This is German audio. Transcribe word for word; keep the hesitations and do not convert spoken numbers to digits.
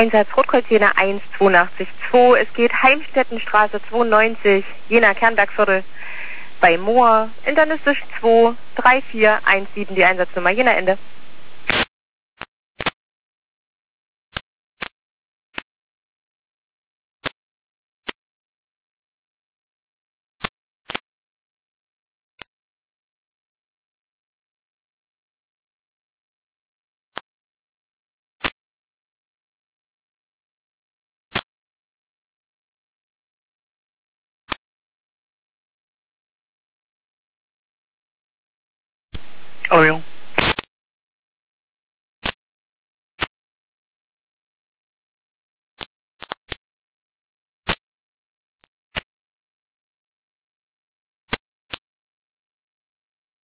Einsatz Rotkreuz Jena eins zweiundachtzig zwei. Es geht Heimstettenstraße zweiundneunzig, Jena Kernbergviertel bei Moor, internistisch zwei drei vier eins sieben, die Einsatznummer Jena Ende. Orion.